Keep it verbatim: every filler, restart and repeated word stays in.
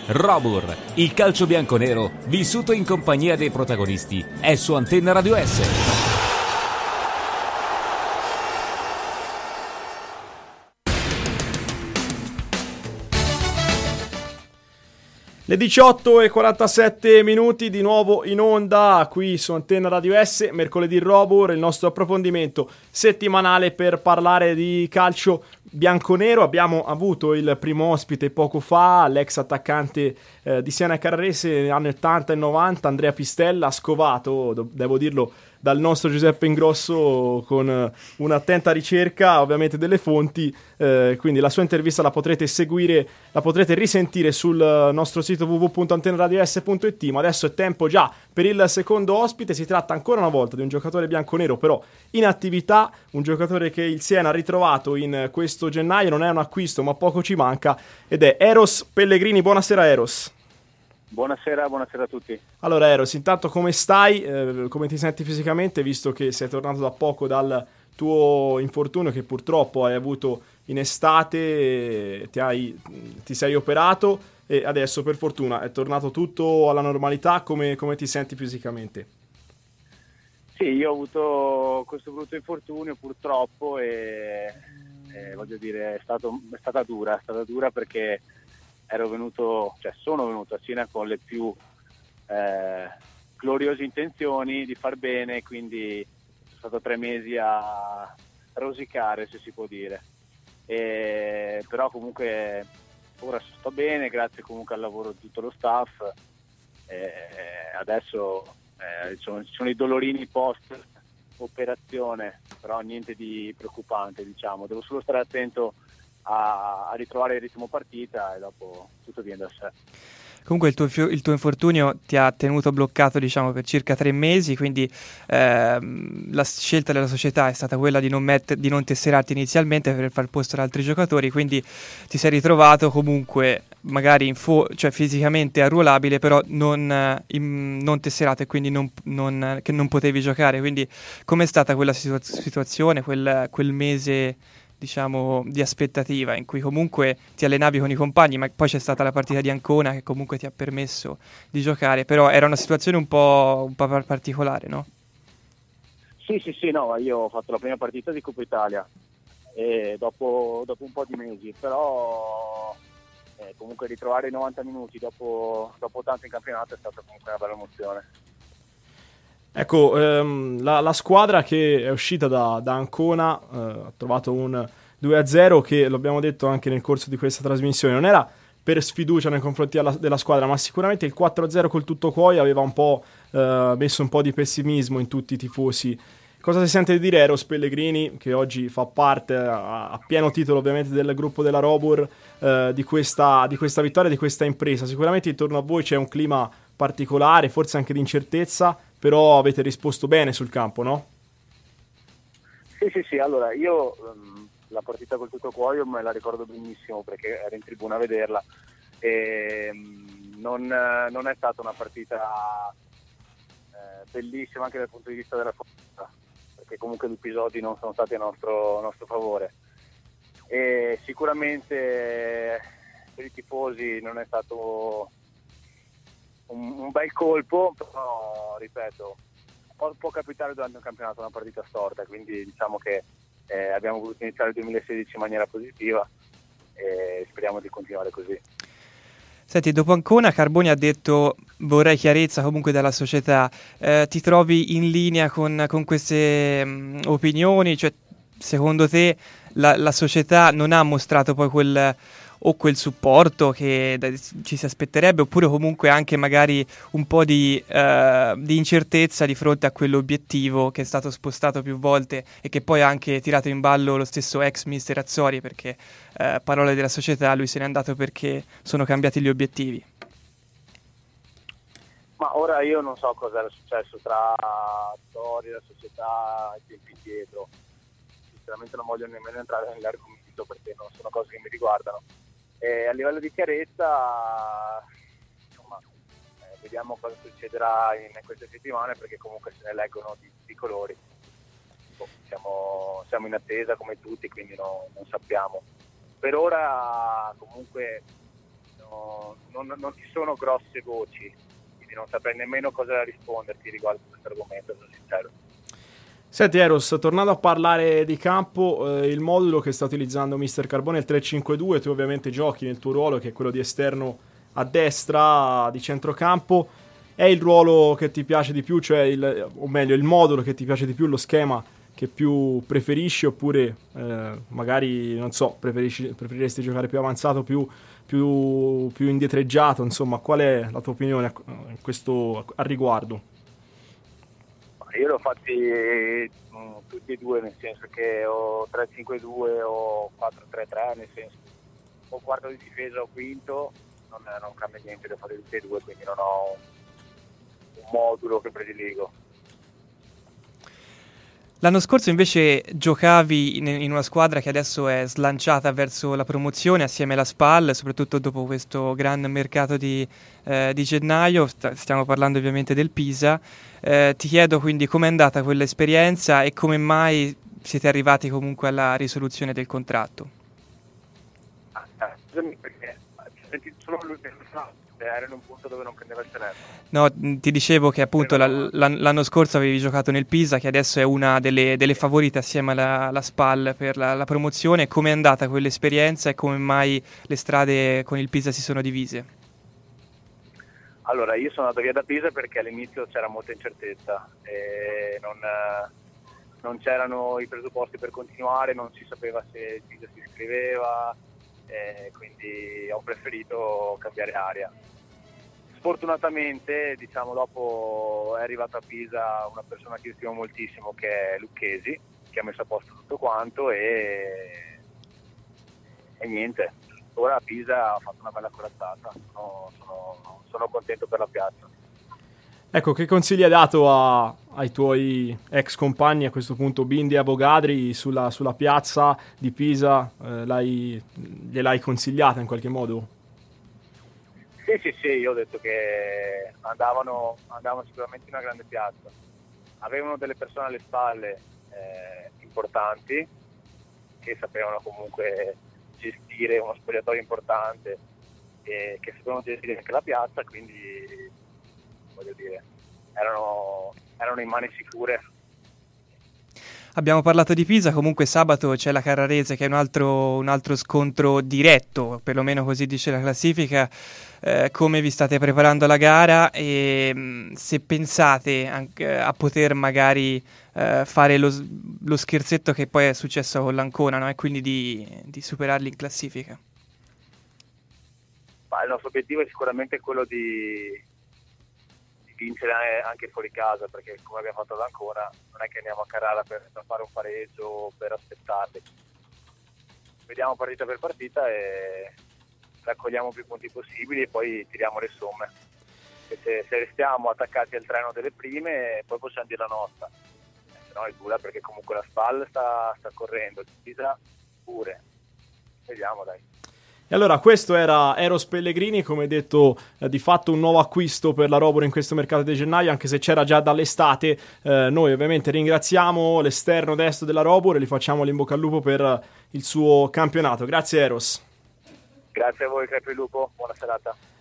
Robur, il calcio bianconero vissuto in compagnia dei protagonisti, è su Antenna Radio S. Le diciotto e quarantasette minuti di nuovo in onda qui su Antenna Radio S, mercoledì Robur, il nostro approfondimento settimanale per parlare di calcio bianconero. Abbiamo avuto il primo ospite poco fa, l'ex attaccante eh, di Siena Carrarese negli anni ottanta e novanta, Andrea Pistella, scovato, do- devo dirlo, dal nostro Giuseppe Ingrosso con un'attenta ricerca ovviamente delle fonti, eh, quindi la sua intervista la potrete seguire, la potrete risentire sul nostro sito w w w punto antenna radio s punto i t, ma adesso è tempo già per il secondo ospite. Si tratta ancora una volta di un giocatore bianconero però in attività, un giocatore che il Siena ha ritrovato in questo gennaio, non è un acquisto ma poco ci manca, ed è Eros Pellegrini. Buonasera Eros. Buonasera, buonasera a tutti. Allora Eros, intanto come stai, eh, come ti senti fisicamente, visto che sei tornato da poco dal tuo infortunio che purtroppo hai avuto in estate, ti, hai, ti sei operato e adesso per fortuna è tornato tutto alla normalità. Come, come ti senti fisicamente? Sì, io ho avuto questo brutto infortunio purtroppo e, e voglio dire è, stato, è stata dura, è stata dura perché ero venuto, cioè sono venuto a Siena con le più eh, gloriose intenzioni di far bene, quindi sono stato tre mesi a rosicare, se si può dire. E, però comunque ora sto bene, grazie comunque al lavoro di tutto lo staff. E adesso eh, ci sono, ci sono i dolorini post operazione, però niente di preoccupante, diciamo. Devo solo stare attento a, a ritrovare il ritmo partita e dopo tutto viene da sé. Comunque il tuo, il tuo infortunio ti ha tenuto bloccato, diciamo, per circa tre mesi, quindi ehm, la scelta della società è stata quella di non, metter, di non tesserarti inizialmente per far posto ad altri giocatori, quindi ti sei ritrovato comunque magari in fo- cioè fisicamente arruolabile, però non, in, non tesserato e quindi non, non, che non potevi giocare. Quindi com'è stata quella situa- situazione, quel, quel mese, diciamo, di aspettativa in cui comunque ti allenavi con i compagni, ma poi c'è stata la partita di Ancona che comunque ti ha permesso di giocare, però era una situazione un po', un po' particolare, no? Sì, sì, sì, no, io ho fatto la prima partita di Coppa Italia e dopo, dopo un po' di mesi, però eh, comunque ritrovare i novanta minuti dopo, dopo tanto in campionato è stata comunque una bella emozione. Ecco, ehm, la, la squadra che è uscita da, da Ancona eh, ha trovato un due a zero che, lo abbiamo detto anche nel corso di questa trasmissione, non era per sfiducia nei confronti della, della squadra, ma sicuramente il quattro a zero col tutto cuoio aveva un po' eh, messo un po' di pessimismo in tutti i tifosi. Cosa si sente di dire Eros Pellegrini, che oggi fa parte a, a pieno titolo ovviamente del gruppo della Robur, eh, di, questa, di questa vittoria, di questa impresa? Sicuramente intorno a voi c'è un clima particolare, forse anche di incertezza, però avete risposto bene sul campo, no? Sì, sì, sì, allora io um, la partita col tutto cuoio me la ricordo benissimo perché ero in tribuna a vederla e um, non, non è stata una partita eh, bellissima anche dal punto di vista della forza, perché comunque gli episodi non sono stati a nostro, a nostro favore e sicuramente per i tifosi non è stato un, un bel colpo, però ripeto può, può capitare durante un campionato una partita storta, quindi diciamo che eh, abbiamo voluto iniziare il duemilasedici in maniera positiva e speriamo di continuare così. Senti, dopo Ancona Carboni ha detto vorrei chiarezza comunque dalla società, eh, ti trovi in linea con, con queste mh, opinioni? Cioè, secondo te la, la società non ha mostrato poi quel o quel supporto che da, ci si aspetterebbe, oppure comunque anche magari un po' di, uh, di incertezza di fronte a quell'obiettivo che è stato spostato più volte e che poi ha anche tirato in ballo lo stesso ex mister Azzori, perché uh, parole della società, lui se n'è andato perché sono cambiati gli obiettivi. Ma ora io non so cosa era successo tra Azzori e la società ai tempi dietro, sinceramente non voglio nemmeno entrare nell'argomento perché non sono cose che mi riguardano. E a livello di chiarezza, insomma, eh, vediamo cosa succederà in queste settimane perché comunque se ne leggono di, di colori. Boh, siamo, siamo in attesa come tutti, quindi no, non sappiamo. Per ora comunque no, non, non ci sono grosse voci, quindi non saprei nemmeno cosa risponderti riguardo a questo argomento, sono sincero. Senti Eros, tornando a parlare di campo, eh, il modulo che sta utilizzando mister Carbone è il tre cinque due, tu ovviamente giochi nel tuo ruolo che è quello di esterno a destra, di centrocampo, è il ruolo che ti piace di più, cioè il, o meglio il modulo che ti piace di più, lo schema che più preferisci, oppure eh, magari, non so, preferisci, preferiresti giocare più avanzato, più, più, più indietreggiato, insomma, qual è la tua opinione a, a questo, al riguardo? Io l'ho fatti mh, tutti e due, nel senso che o tre cinque due o quattro tre tre, nel senso o quarto di difesa o quinto, non, non cambia niente, devo fare tutti e due, quindi non ho un, un modulo che prediligo. L'anno scorso invece giocavi in, in una squadra che adesso è slanciata verso la promozione assieme alla Spal, soprattutto dopo questo gran mercato di, eh, di gennaio. St- stiamo parlando ovviamente del Pisa. Eh, ti chiedo quindi com'è andata quell'esperienza e come mai siete arrivati comunque alla risoluzione del contratto. Ah, scusami, perché solo lui era in un punto dove non prendeva il telefono. No, ti dicevo che appunto la, la, l'anno scorso avevi giocato nel Pisa, che adesso è una delle, delle favorite assieme alla, alla Spal per la, la promozione. Come è andata quell'esperienza e come mai le strade con il Pisa si sono divise? Allora, io sono andato via da Pisa perché all'inizio c'era molta incertezza e non, non c'erano i presupposti per continuare, non si sapeva se il Pisa si iscriveva, e quindi ho preferito cambiare aria. Sfortunatamente, diciamo, dopo è arrivata a Pisa una persona che io stimo moltissimo, che è Lucchesi, che ha messo a posto tutto quanto e, e niente, ora a Pisa ha fatto una bella corazzata, sono, sono, sono contento per la piazza. Ecco, che consigli hai dato a, ai tuoi ex compagni a questo punto, Bindi e Avogadri, sulla, sulla piazza di Pisa? Eh, l'hai, gliel'hai consigliata in qualche modo? Sì, sì, sì, io ho detto che andavano, andavano sicuramente in una grande piazza, avevano delle persone alle spalle eh, importanti, che sapevano comunque gestire uno spogliatoio importante e che sapevano gestire anche la piazza, quindi voglio dire, erano, erano in mani sicure. Abbiamo parlato di Pisa, comunque sabato c'è la Carrarese che è un altro, un altro scontro diretto, perlomeno così dice la classifica. Eh, come vi state preparando alla gara e mh, se pensate anche a poter magari eh, fare lo, lo scherzetto che poi è successo con l'Ancona, no? E quindi di, di superarli in classifica. Ma il nostro obiettivo è sicuramente quello di vincere anche fuori casa, perché come abbiamo fatto ad Ancona non è che andiamo a Carrara per fare un pareggio o per aspettarli, vediamo partita per partita e raccogliamo più punti possibili e poi tiriamo le somme, e se, se restiamo attaccati al treno delle prime poi possiamo dire la nostra, se no è dura, perché comunque la Spal sta, sta correndo, il Pisa pure, vediamo dai. E allora questo era Eros Pellegrini, come detto eh, di fatto un nuovo acquisto per la Robur in questo mercato di gennaio, anche se c'era già dall'estate. Eh, noi ovviamente ringraziamo l'esterno destro della Robur e gli facciamo l'in bocca al lupo per il suo campionato. Grazie Eros. Grazie a voi, Crepe il Lupo, buona serata.